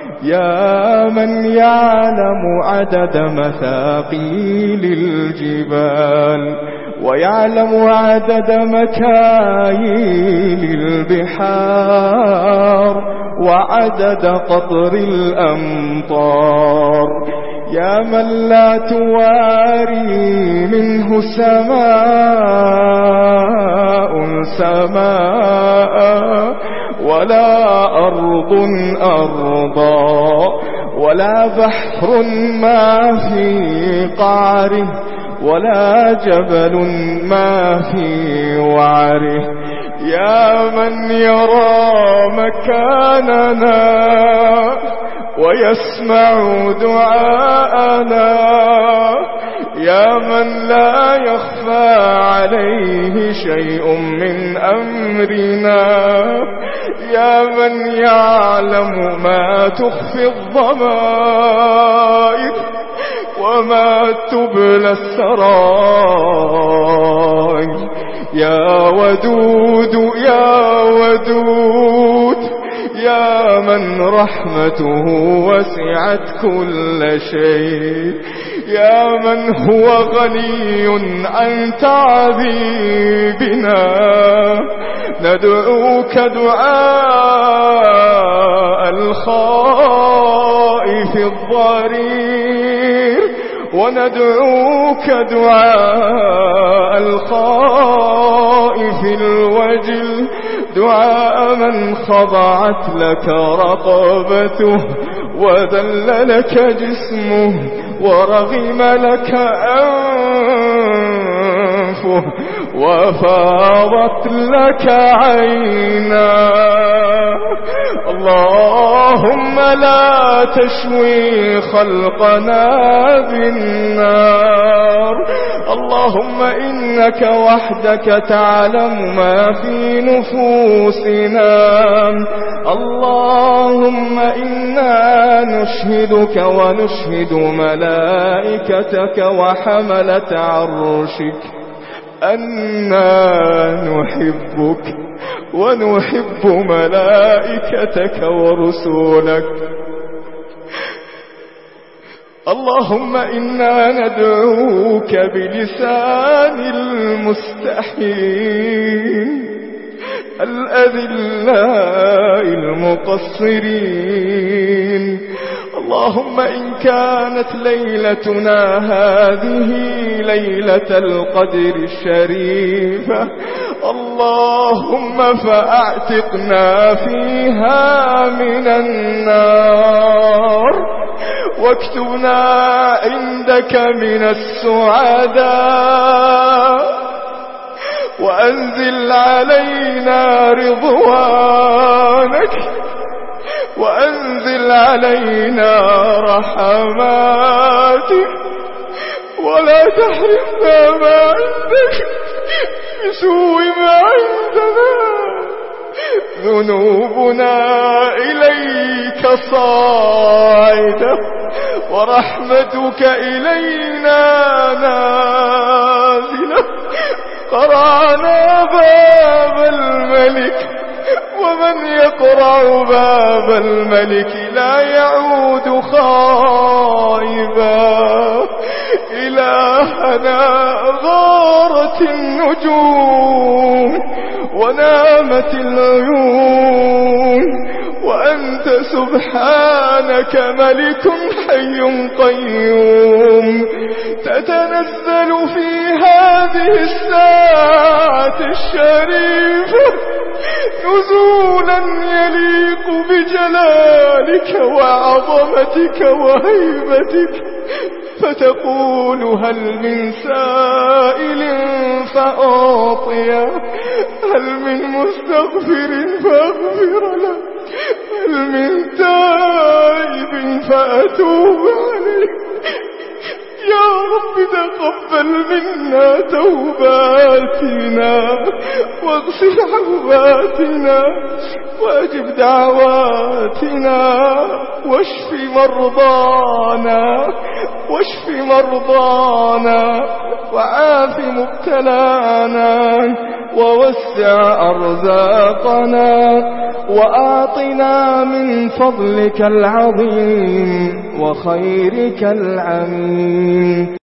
يا من يعلم عدد مثاقيل الجبال ويعلم عدد مكاييل البحار وعدد قطر الأمطار، يا من لا تواري منه سماء سماء ولا أرض أرضا ولا بحر ما في قعره ولا جبل ما في وعره، يا من يرى مكاننا ويسمع دعاءنا، يا من لا يخفى عليه شيء من أمرنا، يا من يعلم ما تخفي الضمائر وما تبلى السرائر، يا ودود يا ودود، يا من رحمته وسعت كل شيء، يا من هو غني عن تعذيبنا، ندعوك دعاء الخائف الضرير، وندعوك دعاء الخائف الوجل، دعاء من خضعت لك رقبته وذل لك جسمه ورغم لك أنفه وفاضت لك عيناه. اللهم لا تشوي خلقنا بالنار، اللهم إنك وحدك تعلم ما في نفوسنا، اللهم إنا نشهدك ونشهد ملائكتك وحملة عرشك أننا نحبك ونحب ملائكتك ورسولك. اللهم إنا ندعوك بلسان المستحيين الأذلاء المقصرين، اللهم إن كانت ليلتنا هذه ليلة القدر الشريفة، اللهم فأعتقنا فيها من النار، واكتبنا عندك من السعداء، وأنزل علينا رضوانك، وأنزل علينا رحماتك، ولا تحرمنا ما عندك بسوء ما عندنا. ذنوبنا إليك صاعدة ورحمتك إلينا نازلة، قرعنا باب الملك، ومن يقرع باب الملك لا يعود خائبا. إلهنا غارت النجوم ونامت العيون، وأنت سبحانك ملك حي قيوم، تتنزل في هذه الساعة الشريفة نزولا يليق بجلالك وعظمتك وهيبتك، فتقول هل من سائل فأعطيه، هل من مستغفر فأغفر له، هل من تائب فأتوب عليه. يا رب تقبل منا توباتنا واغسل عواتنا واجب دعواتنا، واشف مرضانا وعاف مبتلانا ووسع أرزاقنا، وآطنا من فضلك العظيم وخيرك العميم.